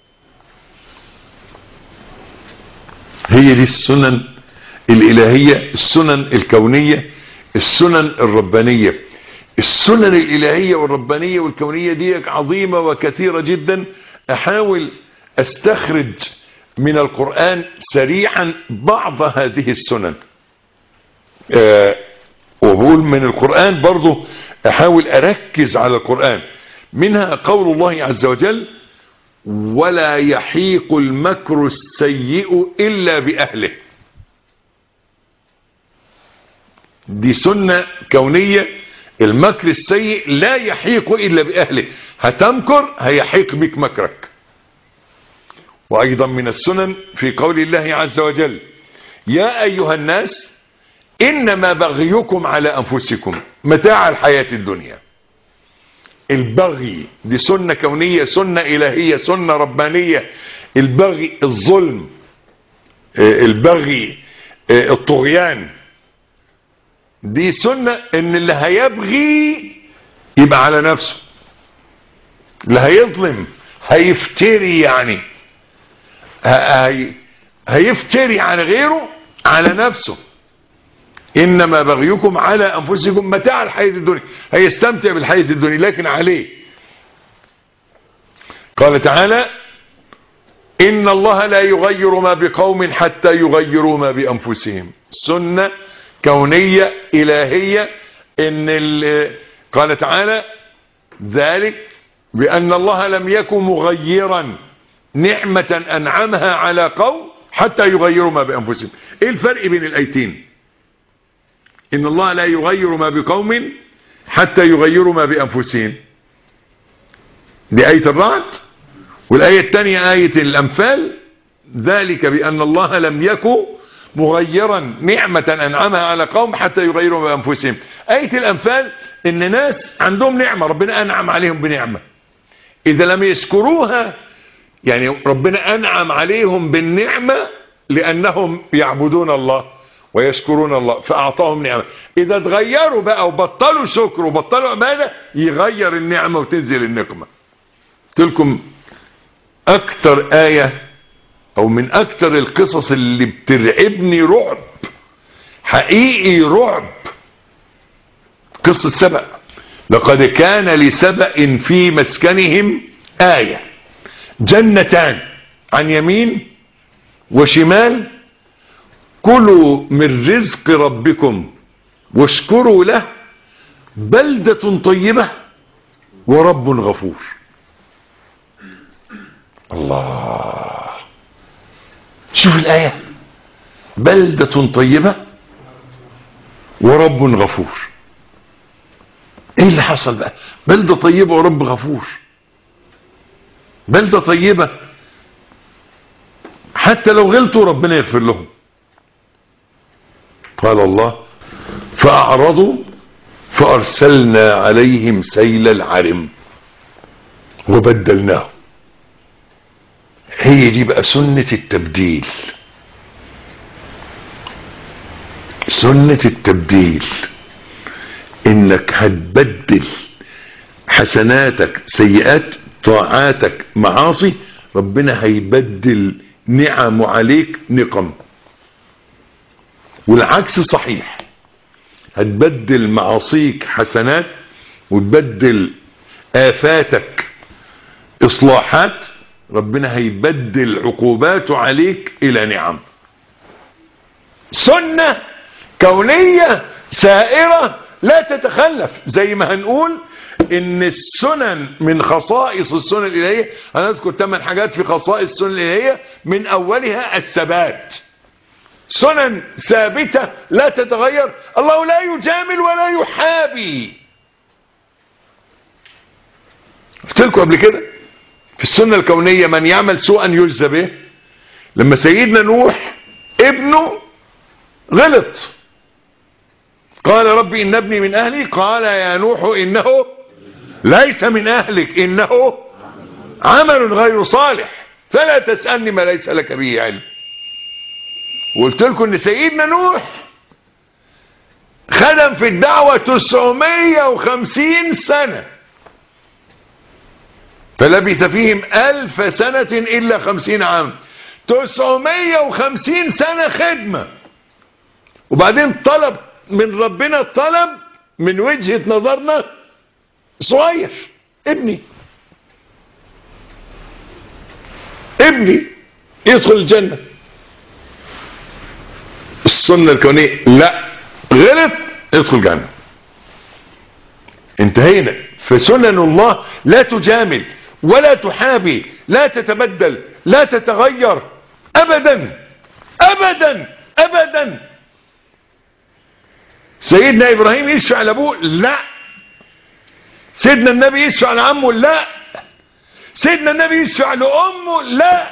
هي دي السنن الإلهية، السنن الكونية، السنن الربانية. السنن الإلهية والربانية والكونية دي عظيمة وكثيرة جدا. أحاول أستخرج من القرآن سريعا بعض هذه السنن، أه وبقول من القرآن برضو أحاول أركز على القرآن. منها قول الله عز وجل ولا يحيق المكر السيء إلا بأهله. دي سنة كونية، المكر السيء لا يحيق إلا بأهله. هتمكر هيحيق بك مكرك. وأيضا من السنن في قول الله عز وجل يا أيها الناس إنما بغيكم على أنفسكم متاع الحياة الدنيا. البغي دي سنة كونية، سنة إلهية، سنة ربانية. البغي الظلم، البغي الطغيان، دي سنة ان اللي هيبغي يبقى على نفسه، اللي هيظلم هيفتري، يعني هي هيفتري عن غيره على نفسه. انما بغيكم على انفسكم متاع الحياة الدنيا، هيستمتع بالحياة الدنيا لكن عليه. قال تعالى ان الله لا يغير ما بقوم حتى يغيروا ما بانفسهم. سنة كونية إلهية. إن قال تعالى ذلك بأن الله لم يكن مغيرا نعمة أنعمها على قوم حتى يغيروا ما بأنفسهم. إيه الفرق بين الآيتين؟ إن الله لا يغير ما بقوم حتى يغيروا ما بأنفسهم، دي آية الرعد. والآية الثانية آية الأنفال ذلك بأن الله لم يكن مغيرا نعمة أنعمها على قوم حتى يغيروا بأنفسهم. آية الأنفال إن ناس عندهم نعمة، ربنا أنعم عليهم بنعمة، إذا لم يشكروها، يعني ربنا أنعم عليهم بالنعمة لأنهم يعبدون الله ويشكرون الله فأعطاهم نعمة، إذا اتغيروا بقى وبطلوا شكر وبطلوا عبادة يغير النعمة وتنزل النقمة. قلت لكم أكتر آية أو من أكتر القصص اللي بترعبني رعب حقيقي، رعب، قصة سبأ. لقد كان لسبأ في مسكنهم آية، جنتان عن يمين وشمال، كلوا من رزق ربكم واشكروا له بلدة طيبة ورب غفور. الله، شوف الآية، بلدة طيبة ورب غفور. ايه اللي حصل بقى؟ بلدة طيبة ورب غفور. بلدة طيبة حتى لو غلطوا ربنا يغفر لهم. قال الله فأعرضوا فأرسلنا عليهم سيل العرم وبدلناهم. هي دي بقى سنة التبديل، سنة التبديل، انك هتبدل حسناتك سيئات، طاعاتك معاصي، ربنا هيبدل نعمه عليك نقم. والعكس صحيح، هتبدل معاصيك حسنات وتبدل آفاتك إصلاحات، ربنا هيبدل عقوباته عليك إلى نعم. سنة كونية سائرة لا تتخلف. زي ما هنقول ان السنن من خصائص السنن الالهيه، انا اذكر ثمان حاجات في خصائص السنن الالهيه، من اولها الثبات، سنن ثابته لا تتغير. الله لا يجامل ولا يحابي. قلت لكم قبل كده في السنه الكونيه من يعمل سوءا يجزى به. لما سيدنا نوح ابنه غلط، قال ربي إن ابني من أهلي، قال يا نوح إنه ليس من أهلك إنه عمل غير صالح فلا تسألني ما ليس لك به علم. وقلت لكم إن سيدنا نوح خدم في الدعوة تسعمائة وخمسين سنة، فلبث فيهم ألف سنة إلا خمسين عام، تسعمائة وخمسين سنة خدمة. وبعدين طلب من ربنا، طلب من وجهة نظرنا صغير، ابني ابني يدخل الجنة. السنة الكونية لا، غلط يدخل جنة. انتهينا. فسنن الله لا تجامل ولا تحابي، لا تتبدل، لا تتغير ابدا ابدا ابدا. سيدنا ابراهيم يشفع لابوه؟ لا. سيدنا النبي يشفع لعمه؟ لا. سيدنا النبي يشفع لامه؟ لا.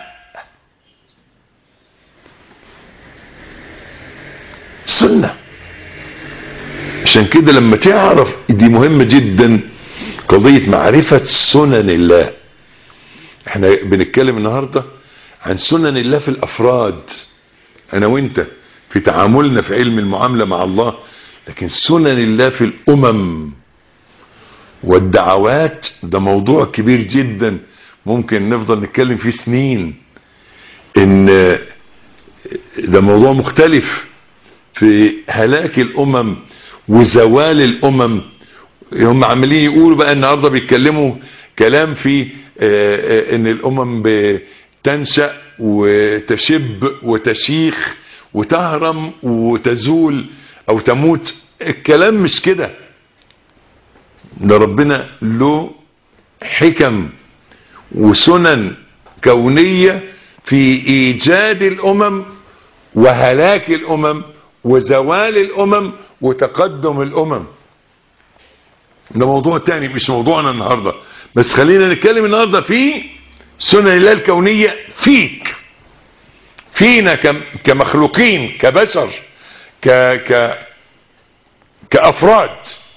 سنة. عشان كده لما تعرف دي مهمة جدا، قضية معرفة سنن الله. احنا بنتكلم النهاردة عن سنن الله في الافراد، انا وانت في تعاملنا في علم المعاملة مع الله، لكن سنن الله في الامم والدعوات ده موضوع كبير جدا، ممكن نفضل نتكلم فيه سنين. ان ده موضوع مختلف في هلاك الامم وزوال الامم. هم عمالين يقولوا بقى النهارده بيتكلموا كلام في ان الامم بتنشأ وتشب وتشيخ وتهرم وتزول او تموت. الكلام مش كده، ده ربنا له حكم وسنن كونية في ايجاد الامم وهلاك الامم وزوال الامم وتقدم الامم. ده موضوع تاني مش موضوعنا النهاردة، بس خلينا نتكلم النهاردة في سنن الله الكونية فيك، فينا كمخلوقين كبشر ك ك كأفراد.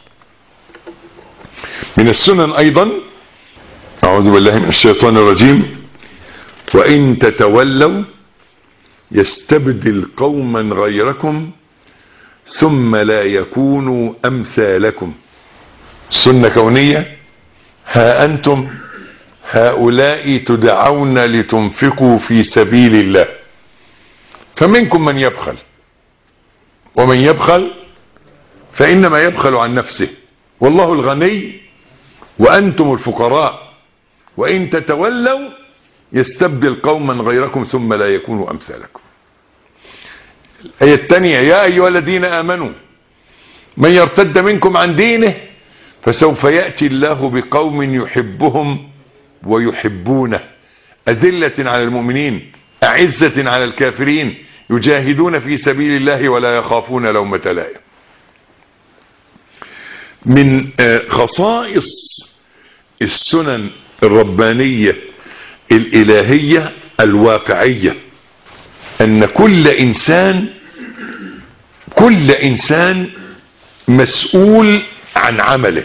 من السنن أيضا، أعوذ بالله من الشيطان الرجيم، وإن تتولوا يستبدل قوما غيركم ثم لا يكونوا أمثالكم. سنة كونية، ها أنتم هؤلاء تدعون لتنفقوا في سبيل الله، فمنكم من يبخل، ومن يبخل فإنما يبخل عن نفسه، والله الغني وأنتم الفقراء، وإن تتولوا يستبدل قوما غيركم ثم لا يكونوا أمثالكم. الآية الثانية، يا أيها الذين آمنوا من يرتد منكم عن دينه فسوف يأتي الله بقوم يحبهم ويحبونه أذلة على المؤمنين أعزة على الكافرين يجاهدون في سبيل الله ولا يخافون لومة لائم. من خصائص السنن الربانية الإلهية الواقعية أن كل إنسان كل إنسان مسؤول عن عمله.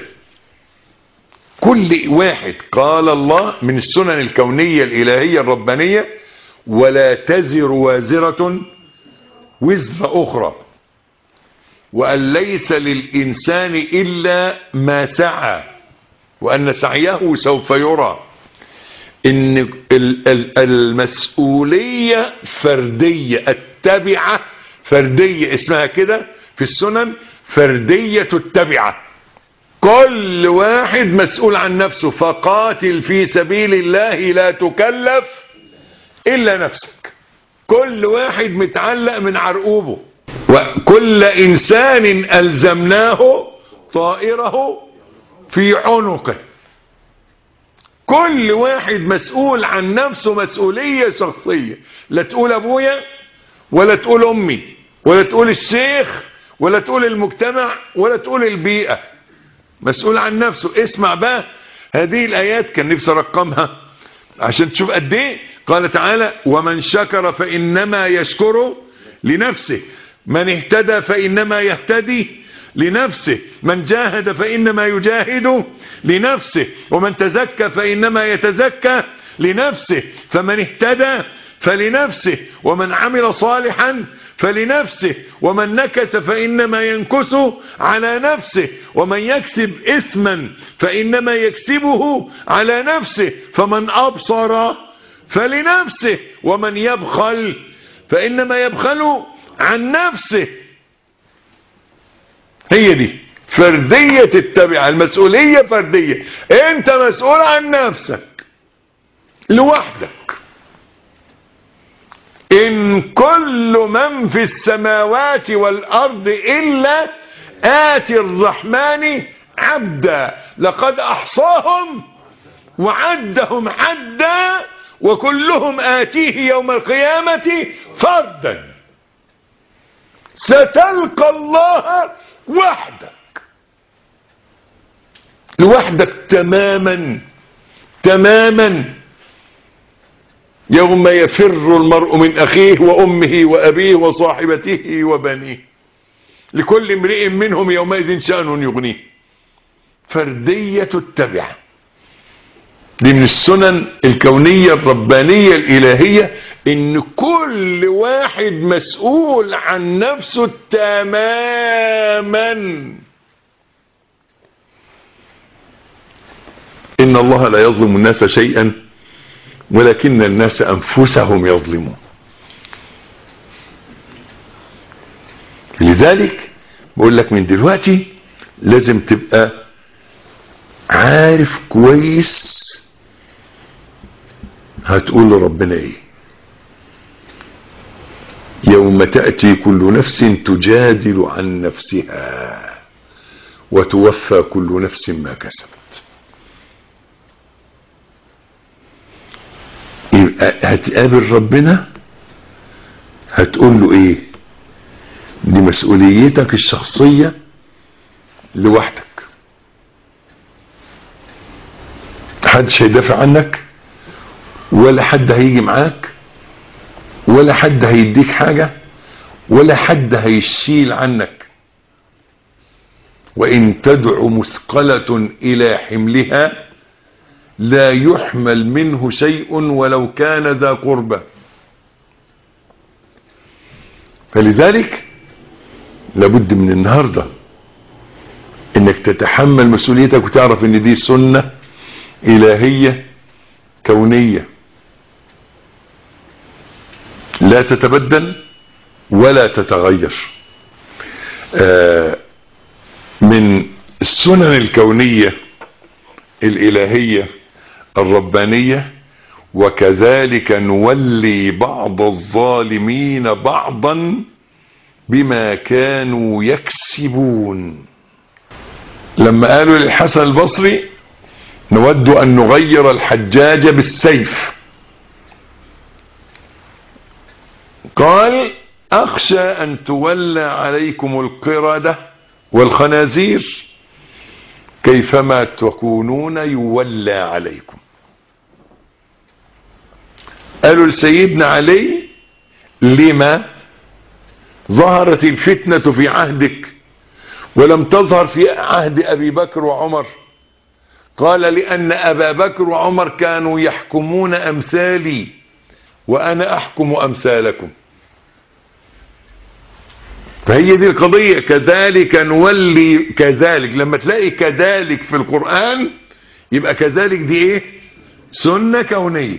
كل واحد، قال الله من السنن الكونية الإلهية الربانية، ولا تزر وازرة وزر أخرى، وأن ليس للإنسان إلا ما سعى، وأن سعيه سوف يرى. إن المسؤولية فردية، التبعة فردية، اسمها كده في السنن فردية التبعة. كل واحد مسؤول عن نفسه، فقاتل في سبيل الله لا تكلف إلا نفسك. كل واحد متعلق من عرقوبه، وكل إنسان ألزمناه طائره في عنقه. كل واحد مسؤول عن نفسه مسؤولية شخصية، لا تقول أبويا ولا تقول أمي ولا تقول الشيخ ولا تقول المجتمع ولا تقول البيئة، مسؤول عن نفسه. اسمع بقى هذه الآيات، كان نفسي أرقمها عشان تشوف قد ايه. قال تعالى: ومن شكر فإنما يشكر لنفسه، من اهتدى فإنما يهتدي لنفسه، من جاهد فإنما يجاهد لنفسه، ومن تزكى فإنما يتزكى لنفسه، فمن اهتدى فلنفسه، ومن عمل صالحا فلنفسه، ومن نكث فإنما ينكث على نفسه، ومن يكسب إثما فإنما يكسبه على نفسه، فمن أبصر فلنفسه، ومن يبخل فإنما يبخل عن نفسه. هي دي فردية التبعة، المسؤولية فردية. انت مسؤول عن نفسك لوحدك. إن كل من في السماوات والأرض إلا آتي الرحمن عبدا لقد أحصاهم وعدهم عدا وكلهم آتيه يوم القيامة فردا. ستلقى الله وحدك، لوحدك تماما تماما. يوم يفر المرء من أخيه وأمه وأبيه وصاحبته وبنيه لكل امرئ منهم يومئذ شأن يغنيه. فردية التبعة دي من السنن الكونية الربانية الإلهية، إن كل واحد مسؤول عن نفسه تماما. إن الله لا يظلم الناس شيئا ولكن الناس أنفسهم يظلمون. لذلك بقول لك من دلوقتي لازم تبقى عارف كويس هتقول لربنا ايه. يوم تأتي كل نفس تجادل عن نفسها وتوفى كل نفس ما كسبت. هتقابل ربنا هتقول له ايه؟ دي مسؤوليتك الشخصية لوحدك، محدش هيدافع عنك ولا حد هيجي معاك ولا حد هيديك حاجة ولا حد هيشيل عنك. وإن تدع مثقلة إلى حملها لا يحمل منه شيء ولو كان ذا قربى. فلذلك لابد من النهاردة انك تتحمل مسؤوليتك وتعرف ان دي سنة إلهية كونية لا تتبدل ولا تتغير. آه من السنن الكونية الإلهية الربانية: وكذلك نولي بعض الظالمين بعضا بما كانوا يكسبون. لما قالوا للحسن البصري: نود أن نغير الحجاج بالسيف، قال: أخشى أن تولى عليكم القردة والخنازير كيفما تكونون يولى عليكم. قالوا لسيدنا علي: لما ظهرت الفتنة في عهدك ولم تظهر في عهد أبي بكر وعمر؟ قال: لأن أبا بكر وعمر كانوا يحكمون أمثالي وأنا أحكم أمثالكم. فهي دي القضية. كذلك نولي، كذلك لما تلاقي كذلك في القرآن يبقى كذلك دي ايه؟ سنة كونية.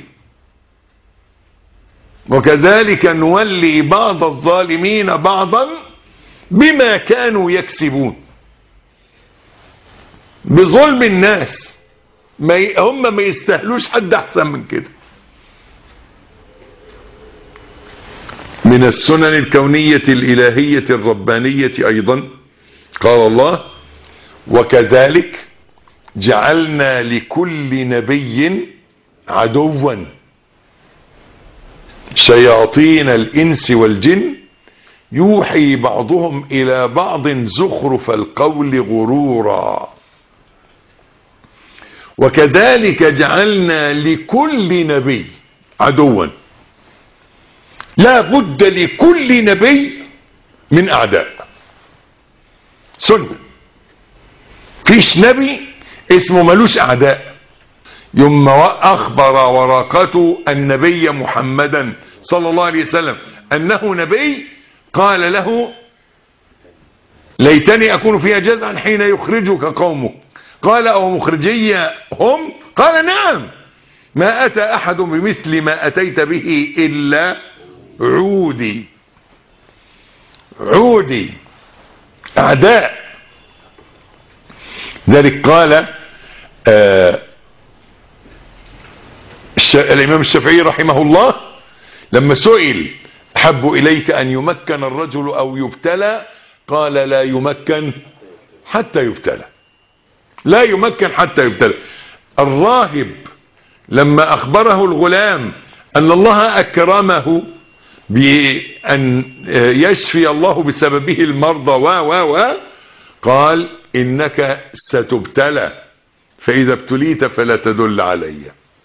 وكذلك نولي بعض الظالمين بعضا بما كانوا يكسبون. بظلم الناس، ما ي... هم ما يستاهلوش حد احسن من كده. من السنن الكونية الإلهية الربانية أيضا قال الله: وكذلك جعلنا لكل نبي عدوا شياطين الإنس والجن يوحي بعضهم إلى بعض زخرف القول غرورا. وكذلك جعلنا لكل نبي عدوا. لا بد لكل نبي من أعداء، سنة. فيش نبي اسمه ملوش أعداء. يوم أخبر ورقة النبي محمدا صلى الله عليه وسلم أنه نبي قال له: ليتني أكون فيها جزعا حين يخرجك قومك. قال: أو مخرجي هم؟ قال: نعم. ما أتى أحد بمثل ما أتيت به إلا عودي. عودي أعداء. ذلك قال آه الإمام الشافعي رحمه الله لما سئل: أحب إليك أن يمكن الرجل أو يبتلى؟ قال: لا يمكن حتى يبتلى. لا يمكن حتى يبتلى. الراهب لما أخبره الغلام أن الله أكرمه بأن يشفي الله بسببه المرضى و و و قال: إنك ستبتلى، فإذا ابتليت فلا تدل علي.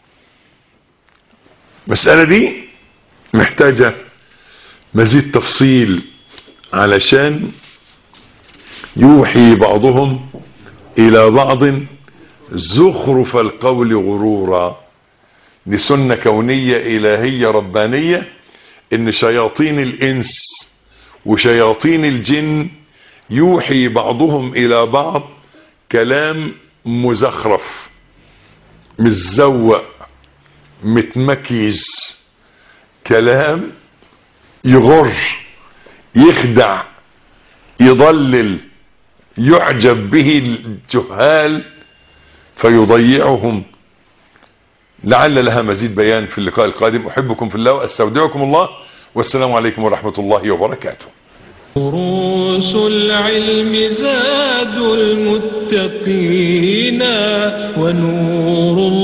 المسألة دي محتاجة مزيد تفصيل علشان يوحي بعضهم إلى بعض زخرف القول غرورا. دي سنة كونية إلهية ربانية، إن شياطين الإنس وشياطين الجن يوحي بعضهم إلى بعض كلام مزخرف متزوق متمكيز، كلام يغر يخدع يضلل يعجب به الجهال فيضيعهم. لعل لها مزيد بيان في اللقاء القادم. أحبكم في الله وأستودعكم الله، والسلام عليكم ورحمة الله وبركاته. دروس العلم زاد المتقين ونور